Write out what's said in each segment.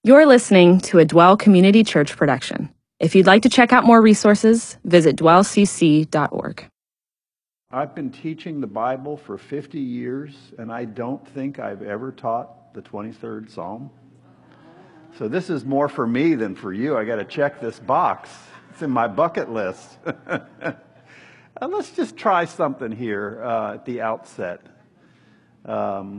You're listening to a Dwell Community Church production. If you'd like to check out more resources, visit dwellcc.org. I've been teaching the Bible for 50 years, and I don't think I've ever taught the 23rd Psalm. So this is more for me than for you. I got to check this box. It's in my bucket list. Let's just try something here at the outset. I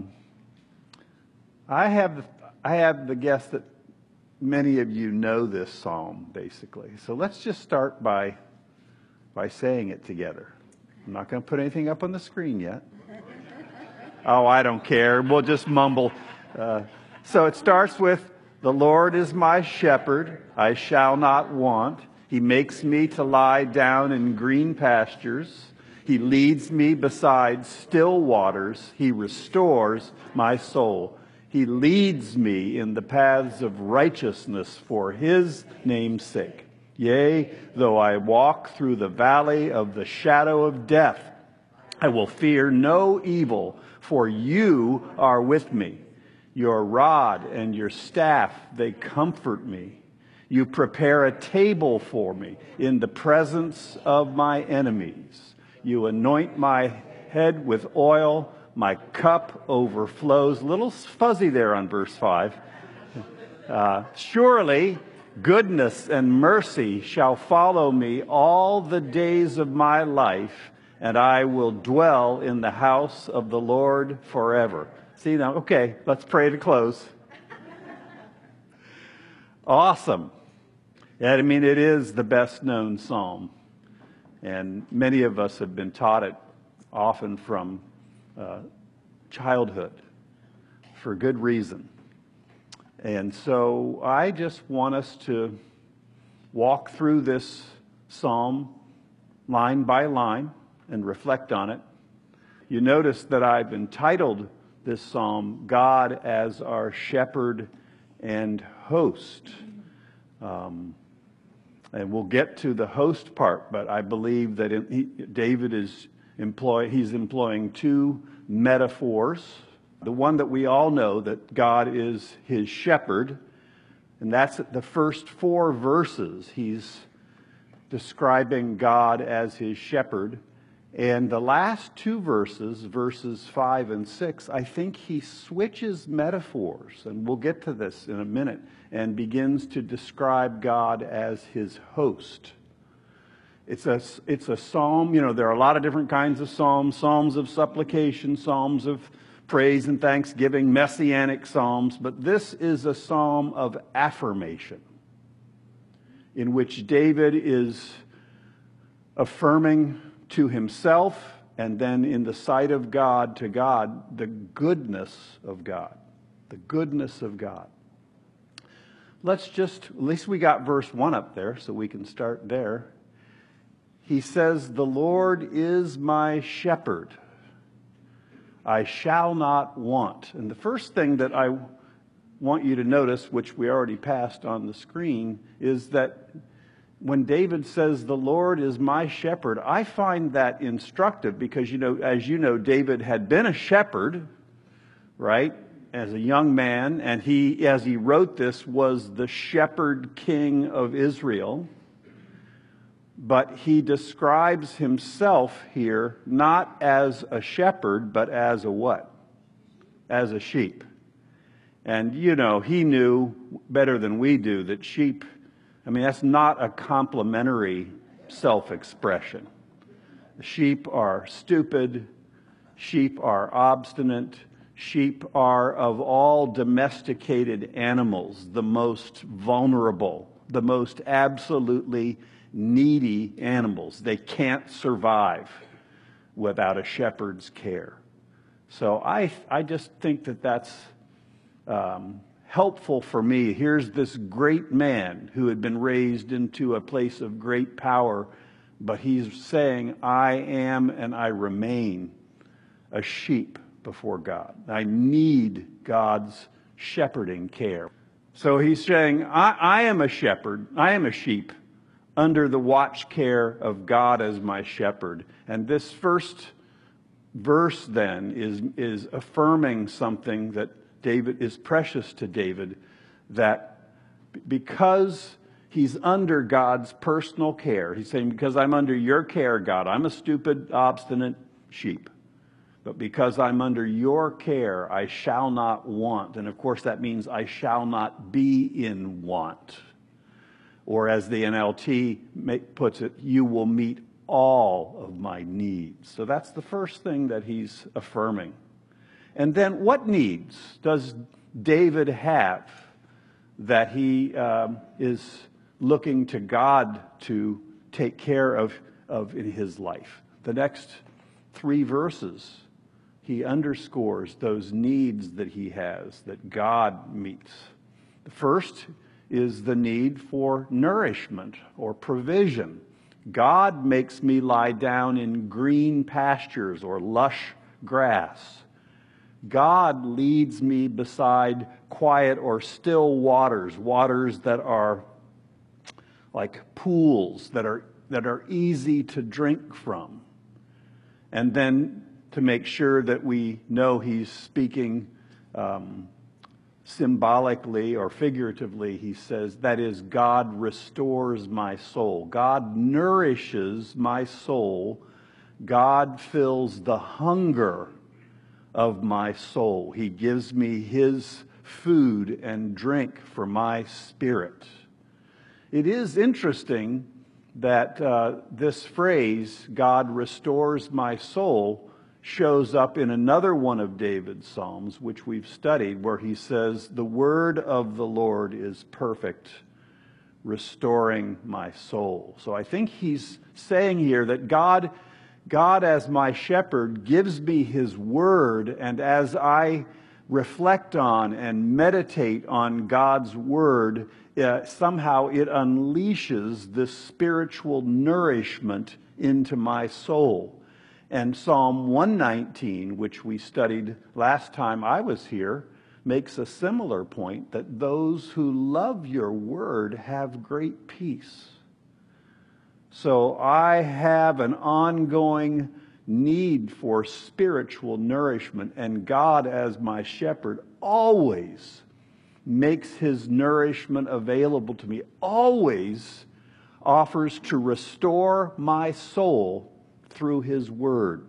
have the guess that many of you know this psalm, basically. So let's just start by saying it together. I'm not going to put anything up on the screen yet. Oh, I don't care. We'll just mumble. So it starts with, "The Lord is my shepherd, I shall not want. He makes me to lie down in green pastures. He leads me beside still waters. He restores my soul. He leads me in the paths of righteousness for His name's sake. Yea, though I walk through the valley of the shadow of death, I will fear no evil, for you are with me. Your rod and your staff, they comfort me. You prepare a table for me in the presence of my enemies. You anoint my head with oil. My cup overflows." A little fuzzy there on verse 5. "Surely goodness and mercy shall follow me all the days of my life, and I will dwell in the house of the Lord forever." See now, okay, let's pray to close. Awesome. I mean, it is the best known psalm. And many of us have been taught it often from childhood for good reason. And so I just want us to walk through this psalm line by line and reflect on it. You notice that I've entitled this psalm, "God as our Shepherd and Host." And we'll get to the host part, but I believe that David is employing two metaphors. The one that we all know, that God is his shepherd, and that's the first 4 verses. He's describing God as his shepherd. And the last 2 verses, verses 5 and 6, I think he switches metaphors, and we'll get to this in a minute, and begins to describe God as his host. It's a psalm. You know, there are a lot of different kinds of psalms. Psalms of supplication, psalms of praise and thanksgiving, messianic psalms. But this is a psalm of affirmation, in which David is affirming to himself, and then in the sight of God, to God, the goodness of God. The goodness of God. Let's just, at least we got verse 1 up there, so we can start there. He says, "The Lord is my shepherd. I shall not want." And the first thing that I want you to notice, which we already passed on the screen, is that when David says, "The Lord is my shepherd," I find that instructive because, as you know, David had been a shepherd, right, as a young man, and he, as he wrote this, was the shepherd king of Israel. But he describes himself here not as a shepherd, but as a what? As a sheep. And, he knew better than we do that sheep, that's not a complimentary self-expression. Sheep are stupid. Sheep are obstinate. Sheep are, of all domesticated animals, the most vulnerable, the most absolutely needy animals. They can't survive without a shepherd's care. So I just think that that's helpful for me. Here's this great man who had been raised into a place of great power, but he's saying, "I am and I remain a sheep before God. I need God's shepherding care." So he's saying, I am a shepherd, I am a sheep, under the watch care of God as my shepherd. And this first verse then is affirming something that David is precious to David, that Because he's under God's personal care. He's saying, because I'm under your care, God, I'm a stupid, obstinate sheep. But because I'm under your care, I shall not want. And of course, that means I shall not be in want. Or as the NLT puts it, you will meet all of my needs. So that's the first thing that he's affirming. And then what needs does David have that he is looking to God to take care of in his life? The next 3 verses, he underscores those needs that he has, that God meets. The first is the need for nourishment or provision. God makes me lie down in green pastures or lush grass. God leads me beside quiet or still waters, waters that are like pools that are easy to drink from. And then to make sure that we know he's speaking symbolically or figuratively, he says, that is, God restores my soul. God nourishes my soul. God fills the hunger of my soul. He gives me his food and drink for my spirit. It is interesting that this phrase, God restores my soul, shows up in another one of David's Psalms, which we've studied, where he says, the word of the Lord is perfect, restoring my soul. So I think he's saying here that God as my shepherd gives me his word, and as I reflect on and meditate on God's word, somehow it unleashes this spiritual nourishment into my soul. And Psalm 119, which we studied last time I was here, makes a similar point, that those who love your word have great peace. So I have an ongoing need for spiritual nourishment, and God as my shepherd always makes his nourishment available to me, always offers to restore my soul through his word.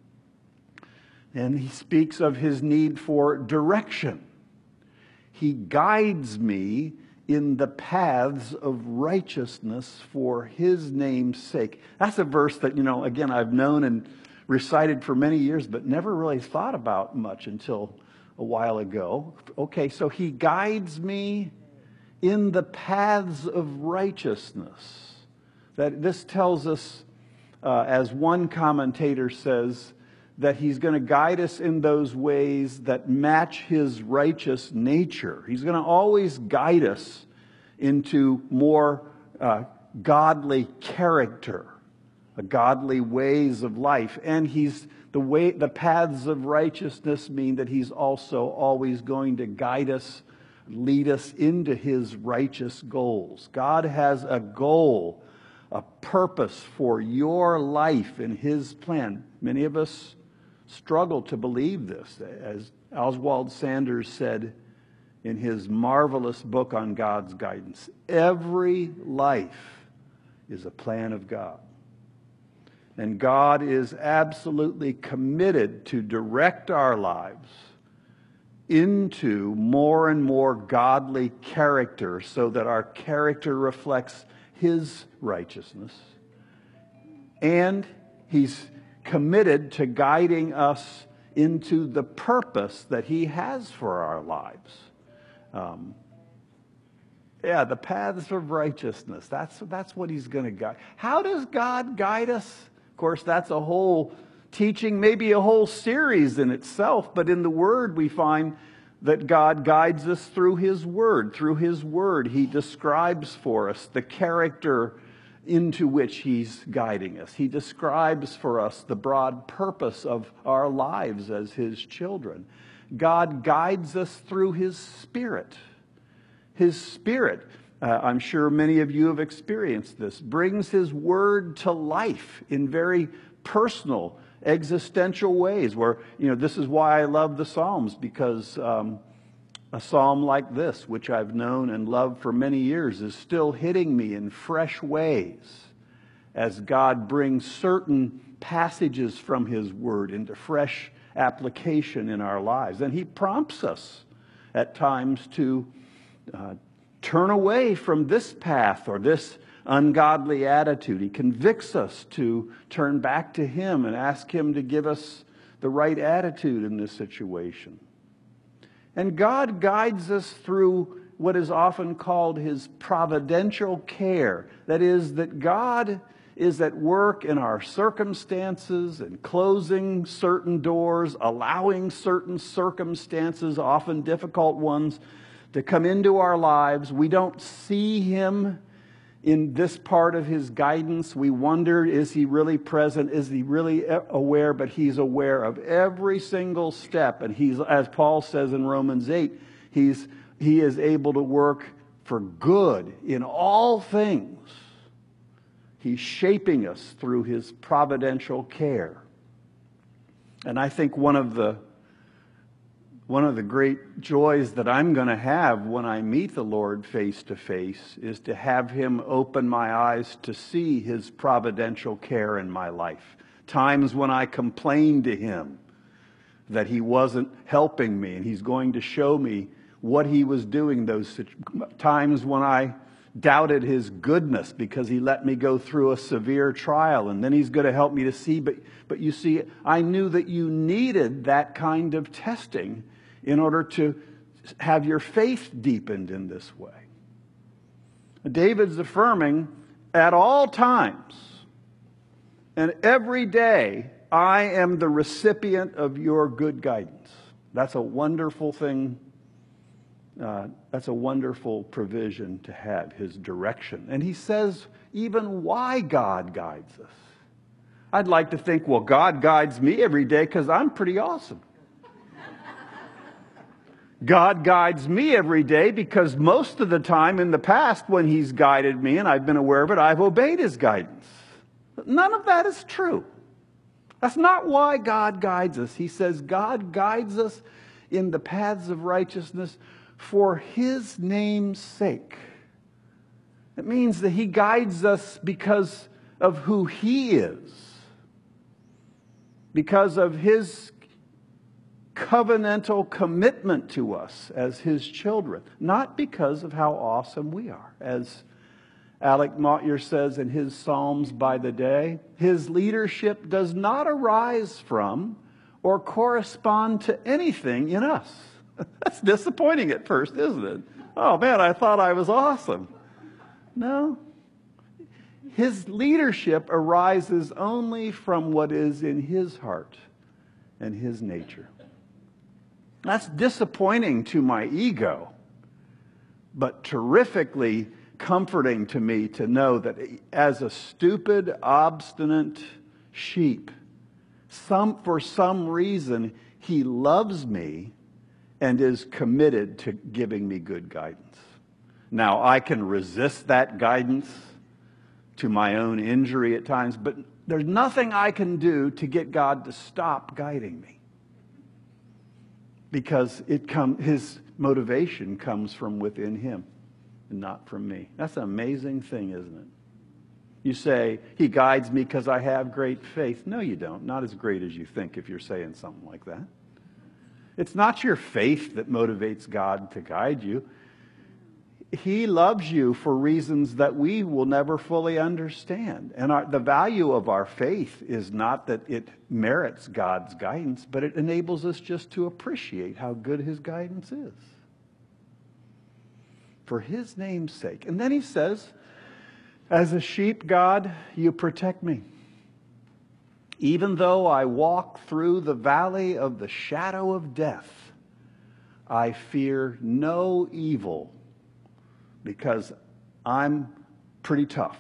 And he speaks of his need for direction. He guides me in the paths of righteousness for his name's sake. That's a verse that, again, I've known and recited for many years, but never really thought about much until a while ago. Okay, so he guides me in the paths of righteousness. That this tells us, as one commentator says, that he's going to guide us in those ways that match his righteous nature. He's going to always guide us into more godly character, godly ways of life. And the paths of righteousness mean that he's also always going to guide us, lead us into his righteous goals. God has a goal, a purpose for your life in his plan. Many of us struggle to believe this. As Oswald Sanders said in his marvelous book on God's guidance, every life is a plan of God. And God is absolutely committed to direct our lives into more and more godly character so that our character reflects his righteousness. And he's committed to guiding us into the purpose that he has for our lives. The paths of righteousness. That's what he's going to guide. How does God guide us? Of course, that's a whole teaching, maybe a whole series in itself. But in the Word, we find that God guides us through his Word. Through his Word, he describes for us the character into which he's guiding us. He describes for us the broad purpose of our lives as his children. God guides us through his Spirit. His Spirit, I'm sure many of you have experienced this, brings his word to life in very personal, existential ways where, this is why I love the Psalms, because A psalm like this, which I've known and loved for many years, is still hitting me in fresh ways as God brings certain passages from His Word into fresh application in our lives. And He prompts us at times to turn away from this path or this ungodly attitude. He convicts us to turn back to Him and ask Him to give us the right attitude in this situation. And God guides us through what is often called His providential care. That is, that God is at work in our circumstances and closing certain doors, allowing certain circumstances, often difficult ones, to come into our lives. We don't see Him in this part of His guidance. We wonder, is He really present? Is He really aware? But He's aware of every single step. And He's, as Paul says in Romans 8, He is able to work for good in all things. He's shaping us through His providential care. And I think one of the great joys that I'm going to have when I meet the Lord face to face is to have Him open my eyes to see His providential care in my life. Times when I complained to Him that He wasn't helping me, and He's going to show me what He was doing. Those times when I doubted His goodness because He let me go through a severe trial, and then He's going to help me to see, but you see, I knew that you needed that kind of testing in order to have your faith deepened in this way. David's affirming, at all times and every day, I am the recipient of your good guidance. That's a wonderful thing. That's a wonderful provision to have, His direction. And he says even why God guides us. I'd like to think, well, God guides me every day because I'm pretty awesome. God guides me every day because most of the time in the past when He's guided me and I've been aware of it, I've obeyed His guidance. But none of that is true. That's not why God guides us. He says God guides us in the paths of righteousness for His name's sake. It means that He guides us because of who He is, because of His covenantal commitment to us as His children, not because of how awesome we are. As Alec Motyer says in his Psalms by the Day, His leadership does not arise from or correspond to anything in us. That's disappointing at first, isn't it? Oh man, I thought I was awesome. No. His leadership arises only from what is in His heart and His nature. That's disappointing to my ego, but terrifically comforting to me to know that as a stupid, obstinate sheep, for some reason, He loves me and is committed to giving me good guidance. Now, I can resist that guidance to my own injury at times, but there's nothing I can do to get God to stop guiding me. Because His motivation comes from within Him and not from me. That's an amazing thing, isn't it? You say, He guides me because I have great faith. No, you don't. Not as great as you think if you're saying something like that. It's not your faith that motivates God to guide you. He loves you for reasons that we will never fully understand. And the value of our faith is not that it merits God's guidance, but it enables us just to appreciate how good His guidance is. For His name's sake. And then He says, as a sheep, God, you protect me. Even though I walk through the valley of the shadow of death, I fear no evil, because I'm pretty tough.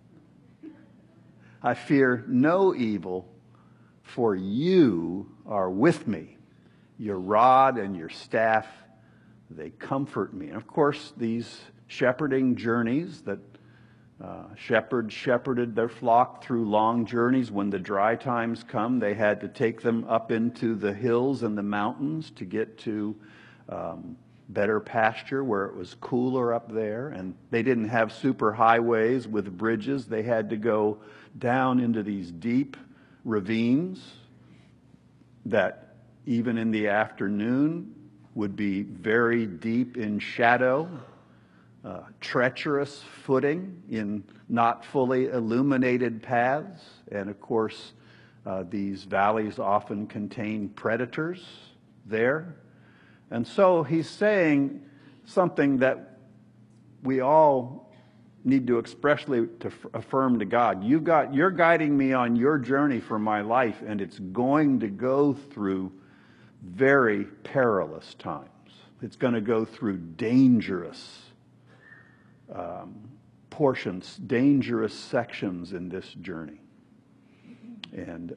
I fear no evil, for you are with me. Your rod and your staff, they comfort me. And of course, these shepherding journeys that shepherds shepherded their flock through long journeys. When the dry times come, they had to take them up into the hills and the mountains to get to better pasture where it was cooler up there. And they didn't have super highways with bridges. They had to go down into these deep ravines that even in the afternoon would be very deep in shadow, treacherous footing in not fully illuminated paths. And of course, these valleys often contain predators there. And so he's saying something that we all need to expressly to affirm to God. You're guiding me on your journey for my life, and it's going to go through very perilous times. It's going to go through dangerous portions, dangerous sections in this journey. And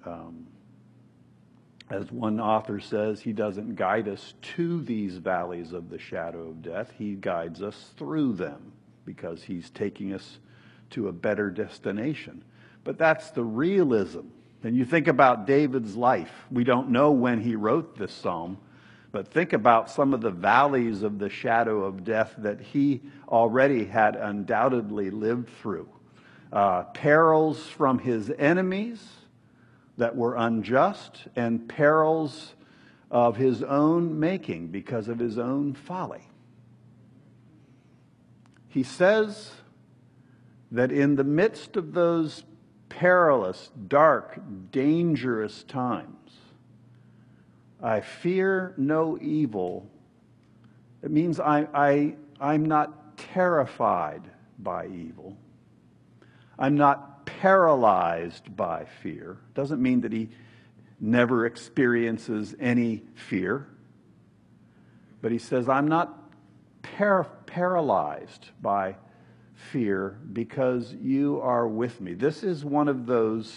as one author says, he doesn't guide us to these valleys of the shadow of death. He guides us through them because he's taking us to a better destination. But that's the realism. And you think about David's life. We don't know when he wrote this psalm, but think about some of the valleys of the shadow of death that he already had undoubtedly lived through. Perils from his enemies that were unjust, and perils of his own making because of his own folly. He says that in the midst of those perilous, dark, dangerous times, I fear no evil. It means I'm not terrified by evil. I'm not paralyzed by fear. Doesn't mean that he never experiences any fear. But he says, I'm not paralyzed by fear because you are with me. This is one of those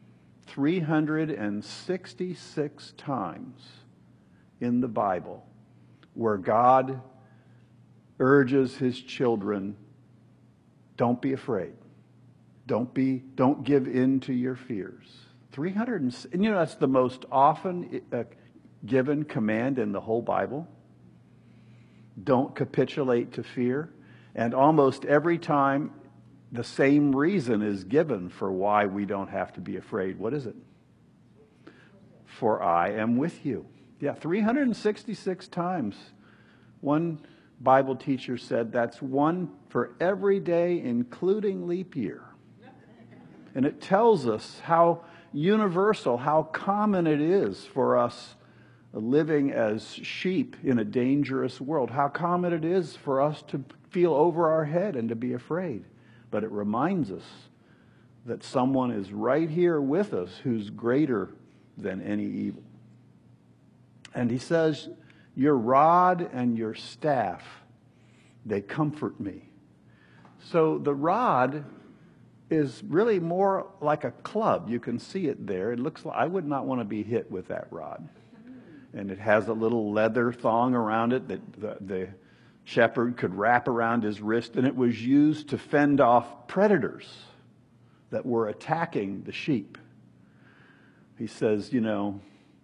366 times in the Bible where God urges his children, don't be afraid. Don't give in to your fears. 300, and that's the most often given command in the whole Bible. Don't capitulate to fear. And almost every time the same reason is given for why we don't have to be afraid. What is it? For I am with you. Yeah, 366 times. One Bible teacher said that's one for every day, including leap year. And it tells us how universal, how common it is for us living as sheep in a dangerous world. How common it is for us to feel over our head and to be afraid. But it reminds us that someone is right here with us who's greater than any evil. And he says, your rod and your staff, they comfort me. So the rod is really more like a club. You can see it there. It looks like I would not want to be hit with that rod. And it has a little leather thong around it that the shepherd could wrap around his wrist, and it was used to fend off predators that were attacking the sheep. He says, your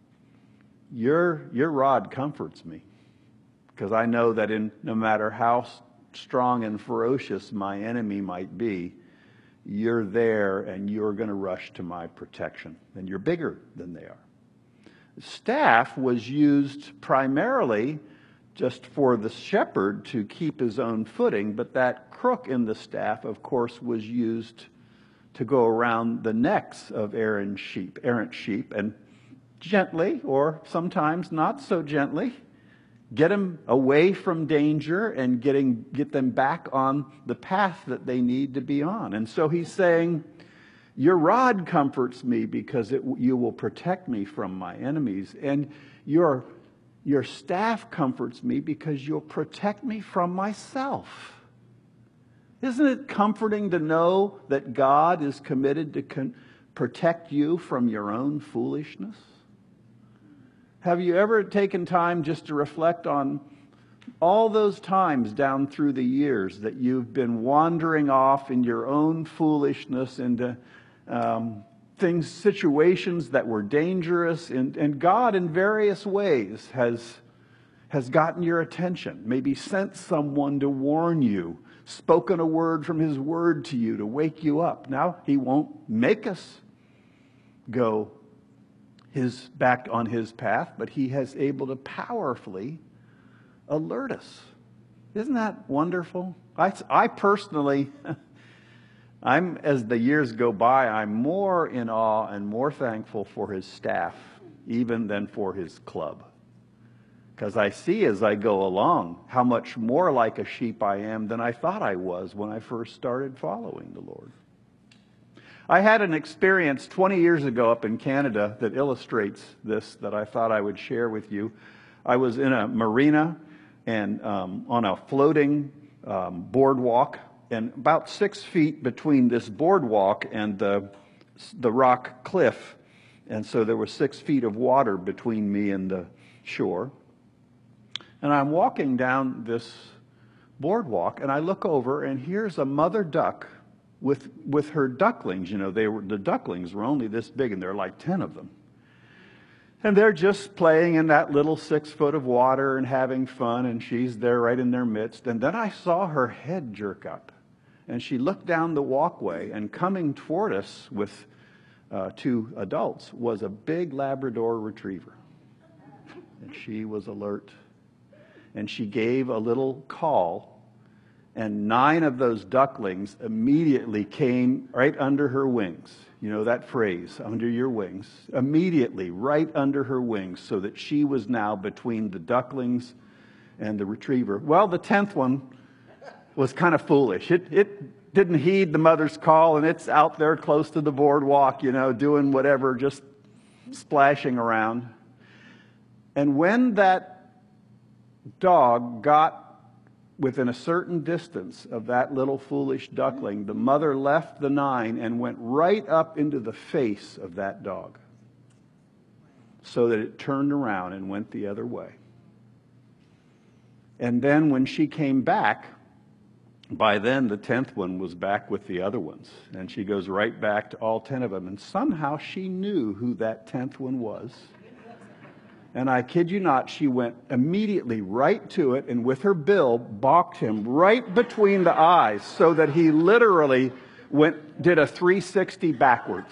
rod comforts me because I know that no matter how strong and ferocious my enemy might be, you're there and you're going to rush to my protection. And you're bigger than they are. Staff was used primarily just for the shepherd to keep his own footing, but that crook in the staff, of course, was used to go around the necks of errant sheep, and gently, or sometimes not so gently, get them away from danger and get them back on the path that they need to be on. And so he's saying, your rod comforts me because you will protect me from my enemies. And your staff comforts me because you'll protect me from myself. Isn't it comforting to know that God is committed to protect you from your own foolishness? Have you ever taken time just to reflect on all those times down through the years that you've been wandering off in your own foolishness into situations that were dangerous, and God in various ways has has gotten your attention, maybe sent someone to warn you, spoken a word from his word to you to wake you up. Now, he won't make us go back on his path, but he has able to powerfully alert us. Isn't that wonderful? I personally, as the years go by, I'm more in awe and more thankful for his staff, even than for his club. Because I see as I go along how much more like a sheep I am than I thought I was when I first started following the Lord. I had an experience 20 years ago up in Canada that illustrates this that I thought I would share with you. I was in a marina and on a floating boardwalk, and about 6 feet between this boardwalk and the rock cliff. And so there was 6 feet of water between me and the shore. And I'm walking down this boardwalk, and I look over, and here's a mother duck with her ducklings. You know, the ducklings were only this big, and there are like 10 of them. And they're just playing in that little 6 foot of water and having fun, and she's there right in their midst. And then I saw her head jerk up, and she looked down the walkway, and coming toward us with 2 adults was a big Labrador retriever. And she was alert. And she gave a little call, and 9 of those ducklings immediately came right under her wings. You know that phrase, under your wings. Immediately, right under her wings, so that she was now between the ducklings and the retriever. Well, the 10th one was kind of foolish. It didn't heed the mother's call, and it's out there close to the boardwalk, you know, doing whatever, just splashing around. And when that dog got within a certain distance of that little foolish duckling, the mother left the 9 and went right up into the face of that dog, so that it turned around and went the other way. And then when she came back, by then the 10th one was back with the other ones, and she goes right back to all 10 of them, and somehow she knew who that 10th one was. And I kid you not, she went immediately right to it, and with her bill balked him right between the eyes, so that he literally did a 360 backwards.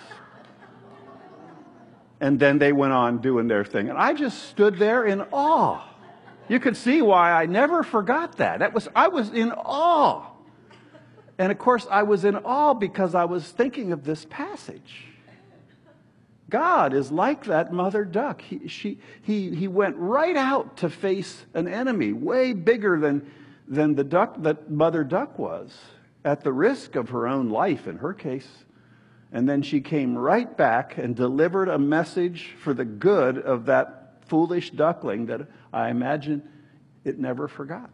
And then they went on doing their thing. And I just stood there in awe. You could see why I never forgot that. I was in awe. And of course, I was in awe because I was thinking of this passage. God is like that mother duck. He went right out to face an enemy way bigger than the duck that mother duck was, at the risk of her own life in her case. And then she came right back and delivered a message for the good of that foolish duckling that I imagine it never forgot.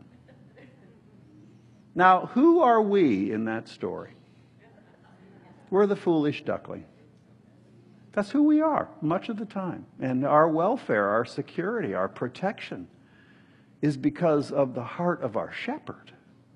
Now, who are we in that story? We're the foolish duckling. That's who we are much of the time. And our welfare, our security, our protection is because of the heart of our shepherd.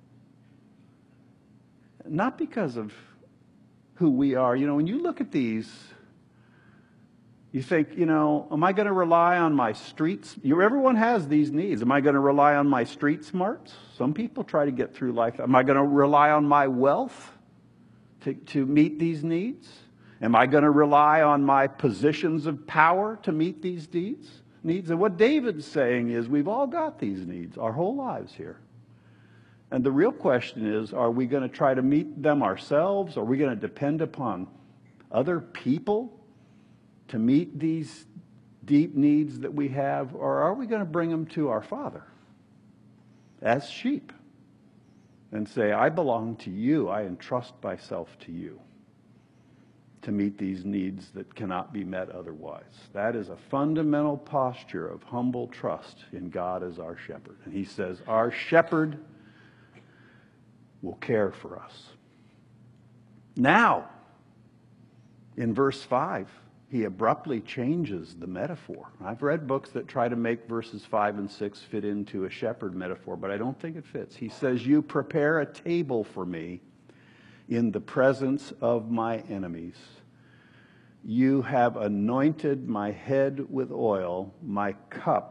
Not because of who we are. You know, when you look at these, you think, you know, am I going to rely on my streets? Everyone has these needs. Am I going to rely on my street smarts? Some people try to get through life. Am I going to rely on my wealth to meet these needs? Am I going to rely on my positions of power to meet these needs? And what David's saying is we've all got these needs our whole lives here. And the real question is, are we going to try to meet them ourselves? Are we going to depend upon other people to meet these deep needs that we have? Or are we going to bring them to our Father as sheep and say, I belong to you, I entrust myself to you to meet these needs that cannot be met otherwise? That is a fundamental posture of humble trust in God as our shepherd. And he says, our shepherd will care for us. Now, in verse 5, he abruptly changes the metaphor. I've read books that try to make verses 5 and 6 fit into a shepherd metaphor, but I don't think it fits. He says, you prepare a table for me in the presence of my enemies. You have anointed my head with oil, my cup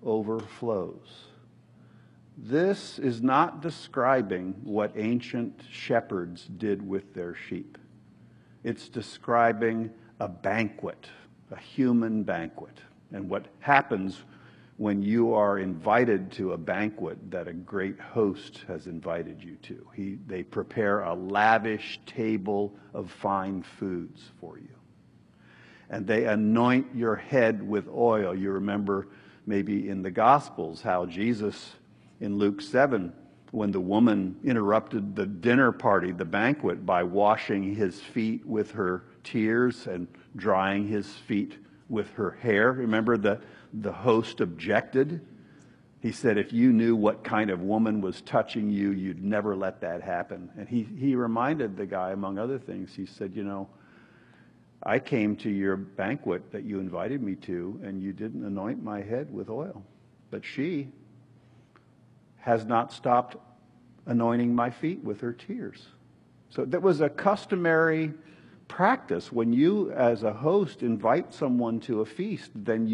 overflows. This is not describing what ancient shepherds did with their sheep. It's describing a banquet, a human banquet, and what happens when you are invited to a banquet that a great host has invited you to. They prepare a lavish table of fine foods for you. And they anoint your head with oil. You remember maybe in the Gospels how Jesus, in Luke 7, when the woman interrupted the dinner party, the banquet, by washing his feet with her tears and drying his feet with her hair. Remember the host objected. He said, if you knew what kind of woman was touching you, you'd never let that happen. And he reminded the guy, among other things, he said, I came to your banquet that you invited me to, and you didn't anoint my head with oil. But she has not stopped anointing my feet with her tears. So that was a customary practice. When you, as a host, invite someone to a feast, then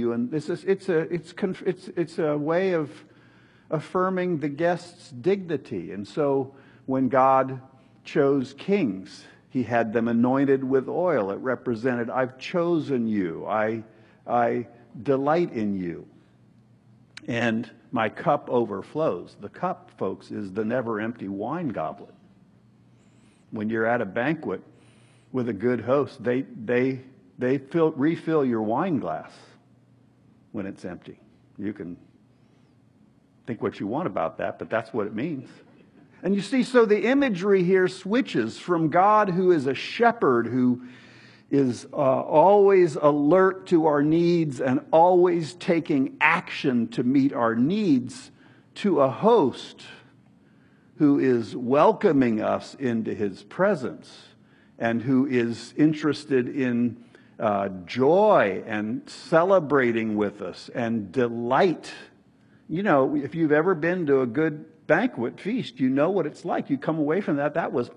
it's a way of affirming the guest's dignity. And so when God chose kings, he had them anointed with oil. It represented, I've chosen you. I delight in you. And my cup overflows. The cup, folks, is the never-empty wine goblet. When you're at a banquet with a good host, they refill your wine glass when it's empty. You can think what you want about that, but that's what it means. And you see, so the imagery here switches from God, who is a shepherd, who is always alert to our needs and always taking action to meet our needs, to a host who is welcoming us into his presence and who is interested in joy and celebrating with us and delight. If you've ever been to a good banquet feast, you know what it's like. You come away from that. That was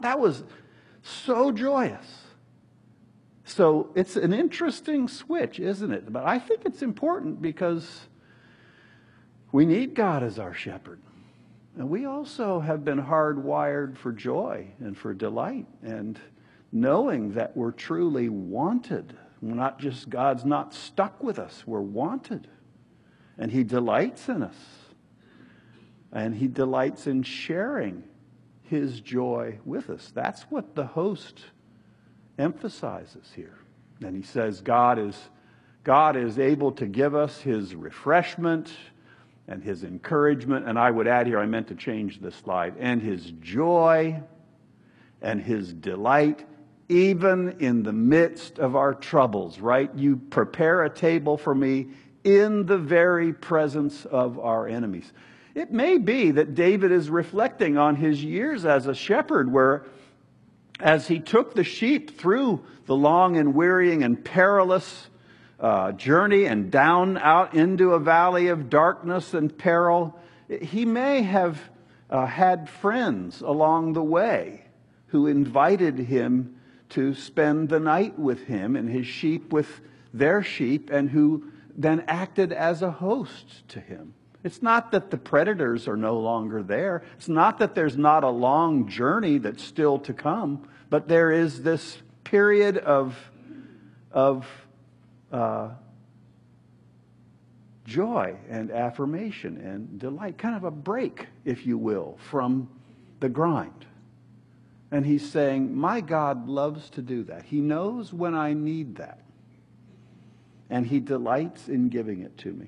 so joyous. So it's an interesting switch, isn't it? But I think it's important because we need God as our shepherd. And we also have been hardwired for joy and for delight and knowing that we're truly wanted. God's not stuck with us. We're wanted. And he delights in us. And he delights in sharing his joy with us. That's what the host emphasizes here. And he says God is able to give us his refreshment and his encouragement. And I would add here, I meant to change this slide, and his joy and his delight, even in the midst of our troubles, right? You prepare a table for me in the very presence of our enemies. It may be that David is reflecting on his years as a shepherd, where as he took the sheep through the long and wearying and perilous journey and down out into a valley of darkness and peril, he may have had friends along the way who invited him to spend the night with him and his sheep with their sheep, and who then acted as a host to him. It's not that the predators are no longer there. It's not that there's not a long journey that's still to come, but there is this period of joy and affirmation and delight, kind of a break, if you will, from the grind. And he's saying, my God loves to do that. He knows when I need that. And he delights in giving it to me.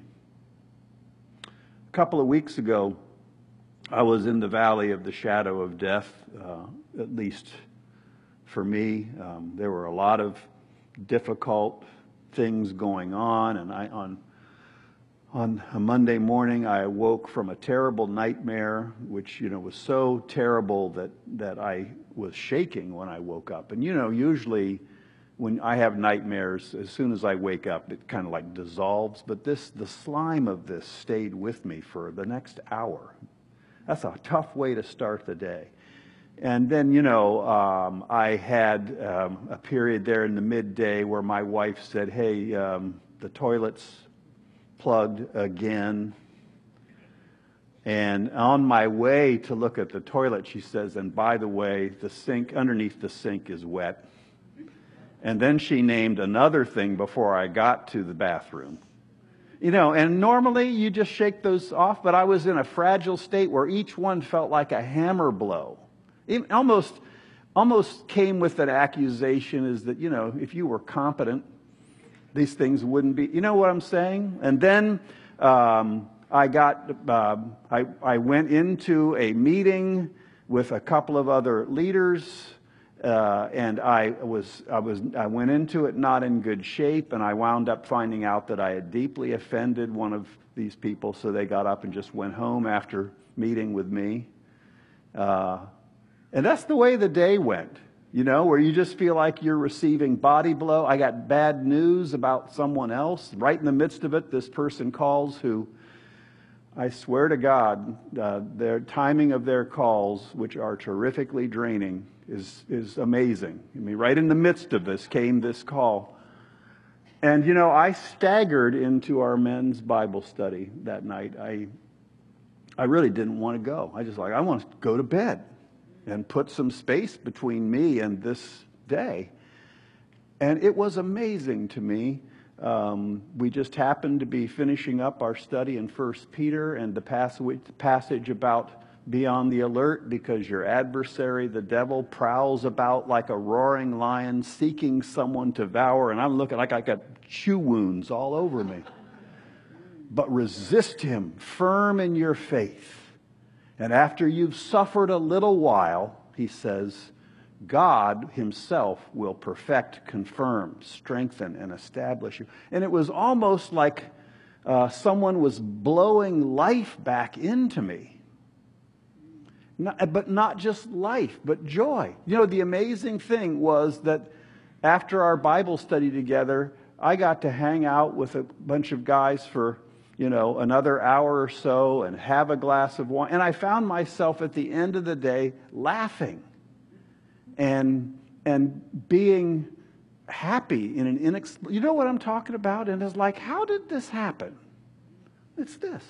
A couple of weeks ago, I was in the valley of the shadow of death, at least for me. There were a lot of difficult things going on, and on a Monday morning, I awoke from a terrible nightmare, which was so terrible that I was shaking when I woke up. And usually when I have nightmares, as soon as I wake up, it kind of like dissolves. But the slime of this stayed with me for the next hour. That's a tough way to start the day. And then, I had a period there in the midday where my wife said, hey, the toilet's plugged again. And on my way to look at the toilet, she says, and by the way, the sink, underneath the sink is wet. And then she named another thing before I got to the bathroom. And normally you just shake those off, but I was in a fragile state where each one felt like a hammer blow. It almost came with an accusation is that, if you were competent, these things wouldn't be, you know what I'm saying? And then I went into a meeting with a couple of other leaders, and I went into it not in good shape, and I wound up finding out that I had deeply offended one of these people, so they got up and just went home after meeting with me. And that's the way the day went, where you just feel like you're receiving body blow. I got bad news about someone else. Right in the midst of it, this person calls who, I swear to God, their timing of their calls, which are terrifically draining, is amazing. Right in the midst of this came this call. And, I staggered into our men's Bible study that night. I really didn't want to go. I want to go to bed and put some space between me and this day. And it was amazing to me. We just happened to be finishing up our study in 1 Peter and the passage about be on the alert because your adversary, the devil, prowls about like a roaring lion seeking someone to devour. And I'm looking like I got chew wounds all over me. But resist him, firm in your faith. And after you've suffered a little while, he says, God himself will perfect, confirm, strengthen, and establish you. And it was almost like someone was blowing life back into me. But not just life, but joy. The amazing thing was that after our Bible study together, I got to hang out with a bunch of guys for another hour or so and have a glass of wine. And I found myself at the end of the day laughing and being happy in an you know what I'm talking about? And it's like, how did this happen? It's this.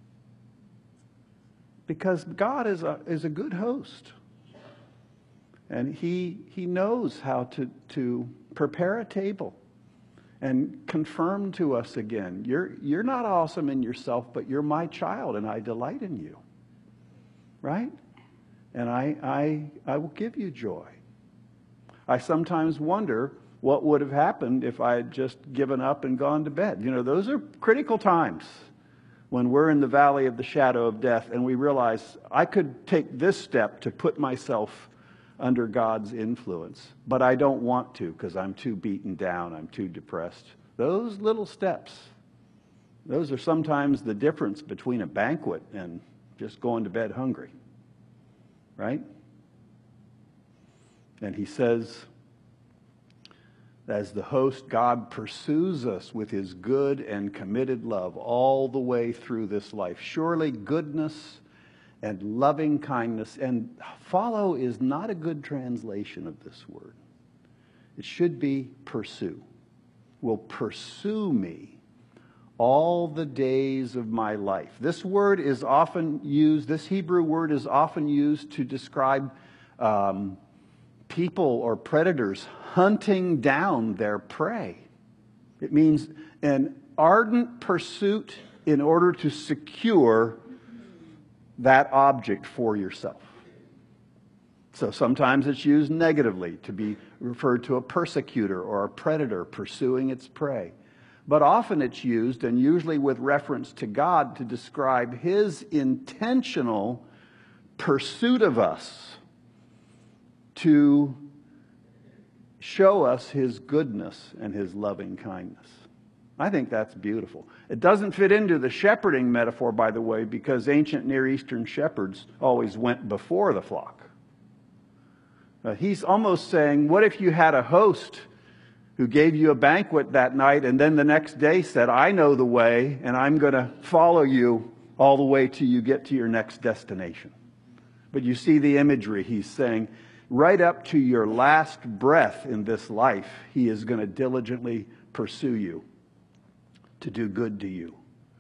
Because God is a good host. And he knows how to prepare a table and confirm to us again, you're not awesome in yourself, but you're my child, and I delight in you. Right? And I will give you joy. I sometimes wonder what would have happened if I had just given up and gone to bed. Those are critical times when we're in the valley of the shadow of death and we realize I could take this step to put myself under God's influence, but I don't want to because I'm too beaten down, I'm too depressed. Those little steps, those are sometimes the difference between a banquet and just going to bed hungry, right? And he says, as the host, God pursues us with his good and committed love all the way through this life. Surely goodness and loving kindness, and follow is not a good translation of this word. It should be pursue. Will pursue me all the days of my life. This word is often used, this Hebrew word is often used to describe people or predators hunting down their prey. It means an ardent pursuit in order to secure that object for yourself. So sometimes it's used negatively to be referred to a persecutor or a predator pursuing its prey. But often it's used, and usually with reference to God, to describe his intentional pursuit of us to show us his goodness and his loving kindness. I think that's beautiful. It doesn't fit into the shepherding metaphor, by the way, because ancient Near Eastern shepherds always went before the flock. He's almost saying, what if you had a host who gave you a banquet that night and then the next day said, I know the way and I'm going to follow you all the way till you get to your next destination. But you see the imagery. He's saying, right up to your last breath in this life, he is going to diligently pursue you to do good to you.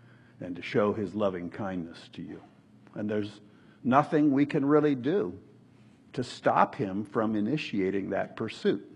and to show his loving kindness to you. And there's nothing we can really do to stop him from initiating that pursuit.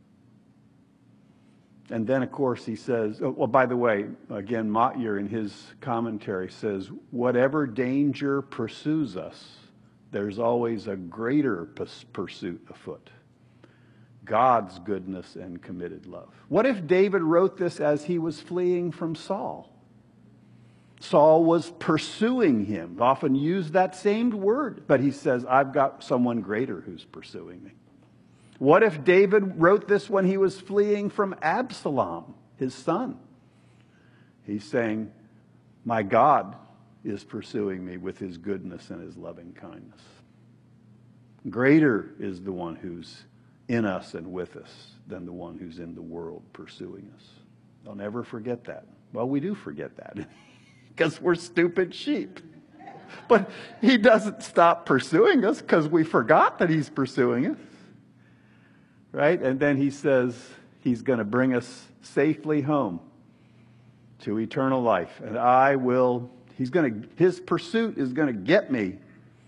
And then, of course, he says, oh, well, by the way, again, Motyer in his commentary says, whatever danger pursues us, there's always a greater pursuit afoot. God's goodness and committed love. What if David wrote this as he was fleeing from Saul? Saul was pursuing him. Often use that same word, but he says, I've got someone greater who's pursuing me. What if David wrote this when he was fleeing from Absalom, his son? He's saying, my God is pursuing me with his goodness and his loving kindness. Greater is the one who's in us and with us than the one who's in the world pursuing us. I'll never forget that. Well, we do forget that because we're stupid sheep. But he doesn't stop pursuing us because we forgot that he's pursuing us. Right? And then he says he's going to bring us safely home to eternal life. And his pursuit is going to get me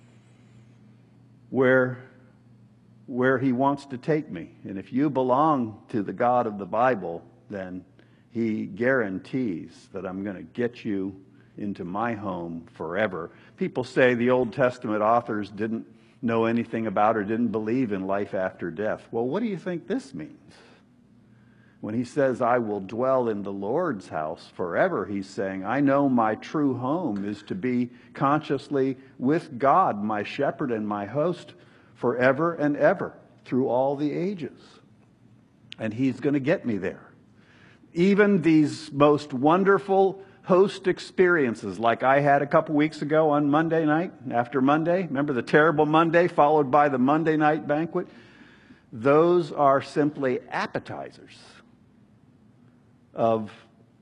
where he wants to take me. And if you belong to the God of the Bible, then he guarantees that I'm going to get you into my home forever. People say the Old Testament authors didn't know anything about or didn't believe in life after death. Well, what do you think this means? When he says, I will dwell in the Lord's house forever, he's saying, I know my true home is to be consciously with God, my shepherd and my host, forever and ever, through all the ages. And he's going to get me there. Even these most wonderful host experiences like I had a couple weeks ago on Monday night, after Monday. Remember the terrible Monday followed by the Monday night banquet? Those are simply appetizers of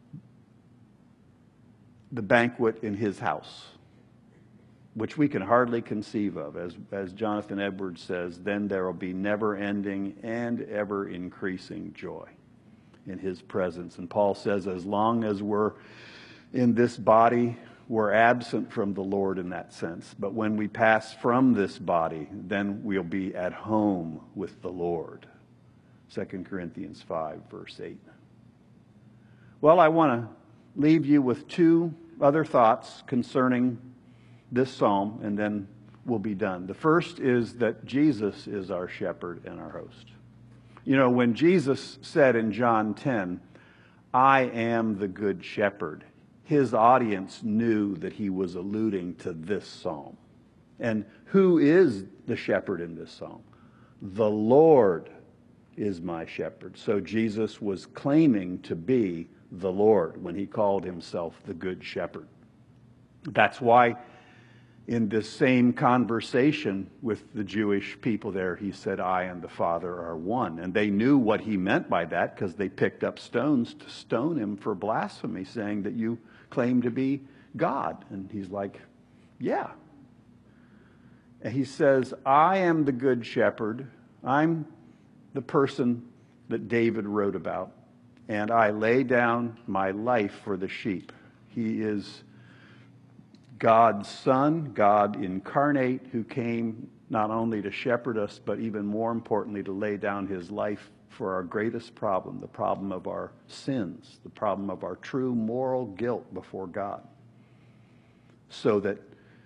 the banquet in his house, which we can hardly conceive of. As Jonathan Edwards says, then there will be never-ending and ever-increasing joy in his presence. And Paul says, as long as we're in this body, we're absent from the Lord in that sense. But when we pass from this body, then we'll be at home with the Lord. 2 Corinthians 5, verse 8. Well, I want to leave you with two other thoughts concerning this psalm, and then we'll be done. The first is that Jesus is our shepherd and our host. You know, when Jesus said in John 10, I am the good shepherd, his audience knew that he was alluding to this psalm. And who is the shepherd in this psalm? The Lord is my shepherd. So Jesus was claiming to be the Lord when he called himself the good shepherd. That's why in this same conversation with the Jewish people there, he said, I and the Father are one. And they knew what he meant by that because they picked up stones to stone him for blasphemy, saying that you claim to be God. And he's like, yeah. And he says, I am the good shepherd. I'm the person that David wrote about. And I lay down my life for the sheep. He is God's Son, God incarnate, who came not only to shepherd us, but even more importantly, to lay down his life for our greatest problem, the problem of our sins, the problem of our true moral guilt before God. So that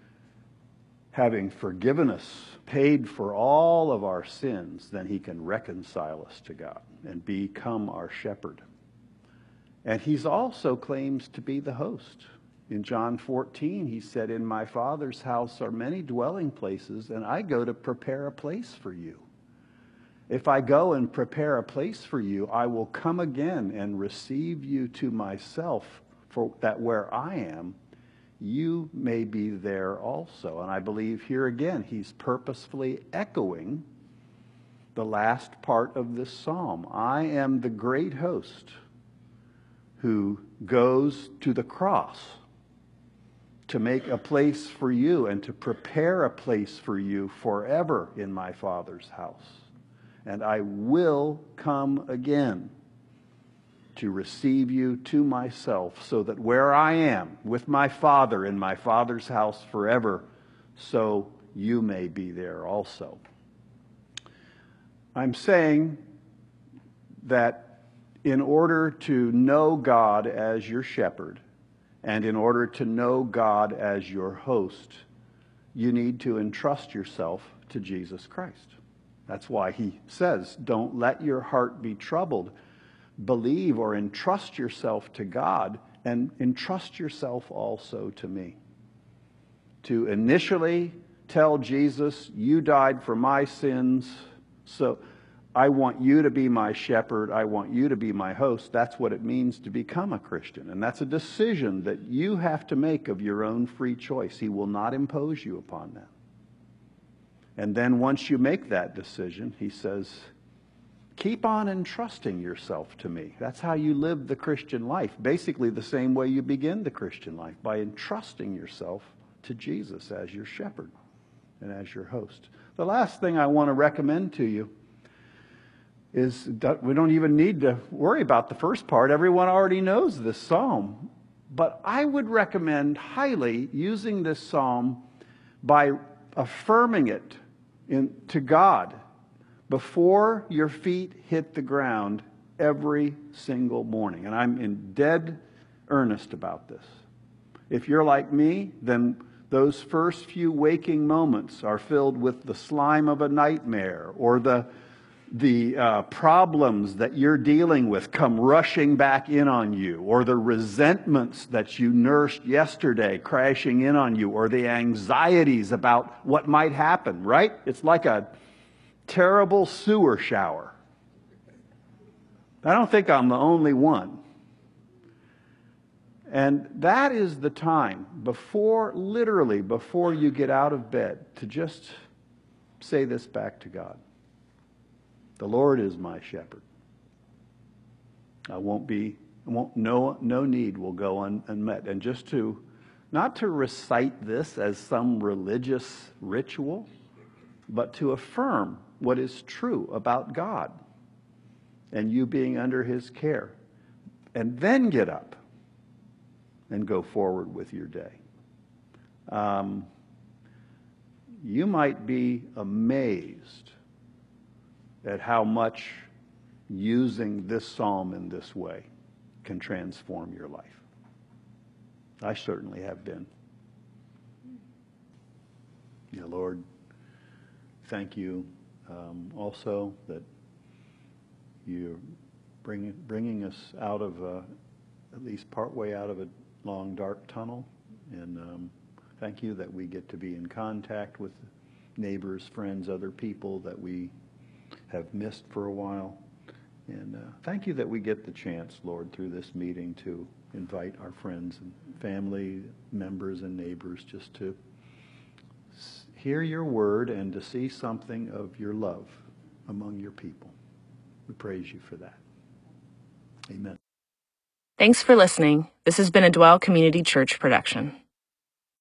having forgiven us, paid for all of our sins, then he can reconcile us to God and become our shepherd. And he also claims to be the host. In John 14, he said, in my Father's house are many dwelling places, and I go to prepare a place for you. If I go and prepare a place for you, I will come again and receive you to myself, for that where I am, you may be there also. And I believe here again, he's purposefully echoing the last part of this psalm. I am the great host who goes to the cross to make a place for you and to prepare a place for you forever in my Father's house. And I will come again to receive you to myself, so that where I am with my Father in my Father's house forever, so you may be there also. I'm saying that in order to know God as your shepherd, and in order to know God as your host, you need to entrust yourself to Jesus Christ. That's why he says, don't let your heart be troubled. Believe or entrust yourself to God, and entrust yourself also to me. To initially tell Jesus, you died for my sins, so I want you to be my shepherd. I want you to be my host. That's what it means to become a Christian. And that's a decision that you have to make of your own free choice. He will not impose you upon that. And then once you make that decision, he says, keep on entrusting yourself to me. That's how you live the Christian life. Basically the same way you begin the Christian life, by entrusting yourself to Jesus as your shepherd and as your host. The last thing I want to recommend to you is that we don't even need to worry about the first part. Everyone already knows this psalm. But I would recommend highly using this psalm by affirming it to God before your feet hit the ground every single morning. And I'm in dead earnest about this. If you're like me, then those first few waking moments are filled with the slime of a nightmare, or the problems that you're dealing with come rushing back in on you, or the resentments that you nursed yesterday crashing in on you, or the anxieties about what might happen, right? It's like a terrible sewer shower. I don't think I'm the only one. And that is the time literally before you get out of bed, to just say this back to God. The Lord is my shepherd. No need will go unmet. And just not to recite this as some religious ritual, but to affirm what is true about God and you being under his care. And then get up and go forward with your day. You might be amazed at how much using this psalm in this way can transform your life. I certainly have been. Yeah, Lord, thank you also that you're bringing us out of, at least partway out of a long, dark tunnel. And thank you that we get to be in contact with neighbors, friends, other people that we have missed for a while. And thank you that we get the chance, Lord, through this meeting to invite our friends and family members and neighbors just to hear your word and to see something of your love among your people. We praise you for that. Amen. Thanks for listening. This has been a Dwell Community Church production.